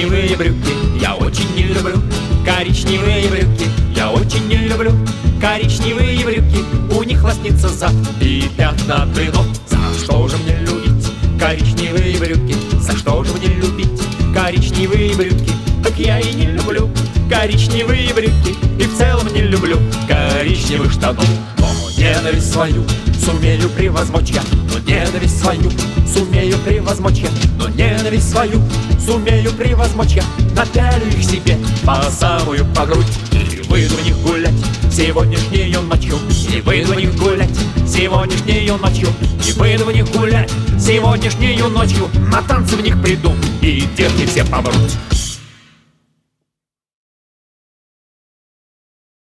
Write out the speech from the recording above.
Коричневые брюки я очень не люблю. Коричневые брюки я очень не люблю. Коричневые брюки, у них лоснится зад и пятна от блинов. За что же мне любить коричневые брюки? За что же мне любить коричневые брюки? Так я и не люблю коричневые брюки, и в целом не люблю коричневых штанов. Но ненависть свою сумею превозмочь я, но ненависть свою сумею превозмочь я, но ненависть свою сумею превозмочь я. Напялю их себе по самую по грудь и выйду в них гулять сегодняшнюю ночью. И выйду в них гулять сегодняшнюю ночью. И выйду в них гулять сегодняшнюю ночью. На танцы в них приду, и девки все помрут.